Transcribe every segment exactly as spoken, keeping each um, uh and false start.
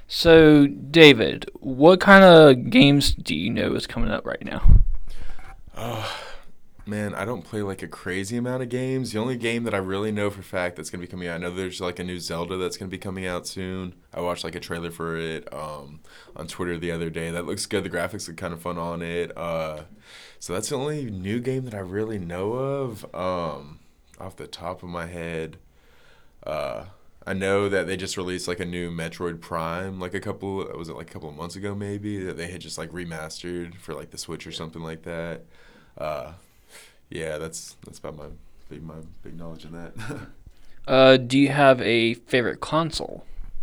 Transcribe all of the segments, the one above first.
So, David, what kind of games do you know is coming up right now? Oh, man, I don't play like a crazy amount of games. The only game that I really know for a fact that's gonna be coming out, I know there's like a new Zelda that's gonna be coming out soon. I watched like a trailer for it um, on Twitter the other day. That looks good. The graphics look kind of fun on it. Uh, so that's the only new game that I really know of. Um, off the top of my head, uh, I know that they just released like a new Metroid Prime, like a couple, was it like a couple of months ago maybe, that they had just like remastered for like the Switch or something like that. Uh, yeah, that's that's about my big my big knowledge in that. Uh, do you have a favorite console?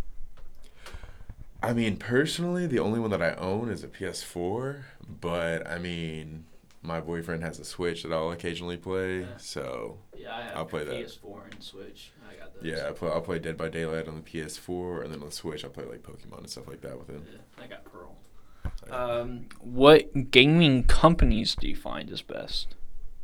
I mean, personally, the only one that I own is a P S four, but I mean, my boyfriend has a Switch that I'll occasionally play, Yeah, so yeah, I I'll have play that. P S four and Switch. I got those. Yeah, I play, I'll play Dead by Daylight on the P S four, and then on the Switch I'll play like Pokemon and stuff like that with him. Yeah, I got Pearl. Yeah. Um, what gaming companies do you find is best?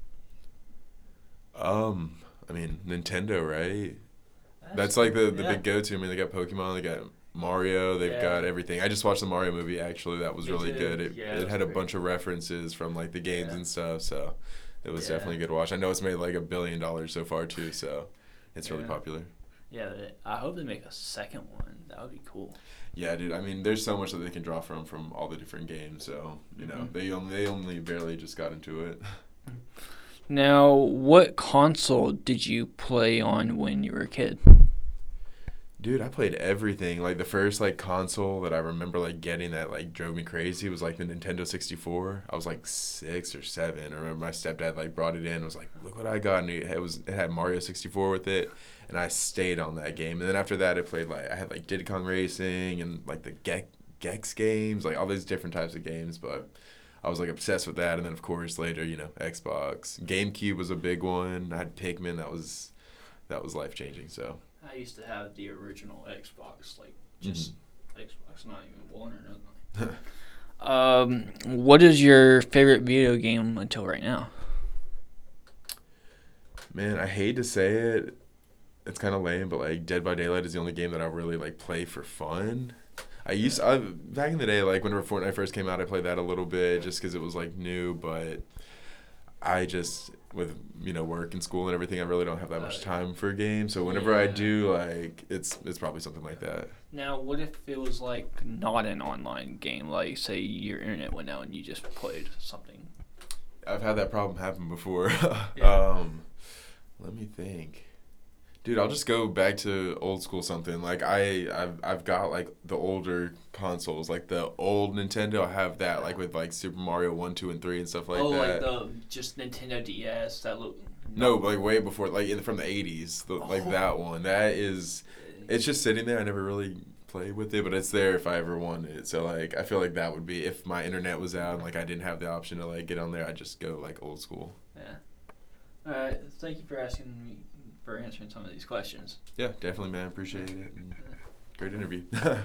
Um, I mean, Nintendo, right? That's That's like the the yeah, big go to. I mean, they got Pokemon, they got Mario, they've yeah. got everything. I just watched the Mario movie actually. That was Me really too. good. It Yeah, it it was had a great. bunch of references from like the games Yeah, and stuff, so it was yeah, definitely a good watch. I know it's made like a billion dollars so far too, so it's really yeah, popular. yeah. they- I hope they make a second one. That would be cool. Yeah, dude. I mean, there's so much that they can draw from from all the different games. So you know, Hmm. they only they only barely just got into it. Now, what console did you play on when you were a kid? Dude, I played everything. Like the first like console that I remember like getting that like drove me crazy was like the Nintendo sixty-four. I was like six or seven. I remember my stepdad like brought it in and was like, "Look what I got." And it was it had Mario sixty-four with it, and I stayed on that game. And then after that, I played like I had like Diddy Kong Racing and like the Gex Gex games, like all these different types of games, but I was like obsessed with that. And then of course later, you know, Xbox, GameCube was a big one. I had Pikmin. That was that was life changing. So. I used to have the original Xbox, like just Mhm. Xbox, not even one or nothing. Um, what is your favorite video game until right now? Man, I hate to say it. It's kind of lame, but like Dead by Daylight is the only game that I really like play for fun. I used I back in the day, like whenever Fortnite first came out, I played that a little bit just because it was like new. But I just with you know work and school and everything, I really don't have that Uh, much time for a game. So whenever I yeah. do, like it's it's probably something like that. Now, what if it was like not an online game? Like, say your internet went out and you just played something. I've had that problem happen before. Yeah. um, Let me think. Dude, I'll just go back to old school something. Like I, I've, I've got like the older consoles, like the old Nintendo. I have that like with like Super Mario one, two, and three and stuff like Oh, like that. the just Nintendo D S that look. No, No. like way before, like in, from the eighties, the, like Oh. that one. That is, it's just sitting there. I never really played with it, but it's there if I ever wanted it. So like, I feel like that would be if my internet was out and like I didn't have the option to like get on there. I'd just go like old school. Yeah. All right. Thank you for asking me for answering some of these questions. Yeah, definitely, man. Appreciate it. And great interview.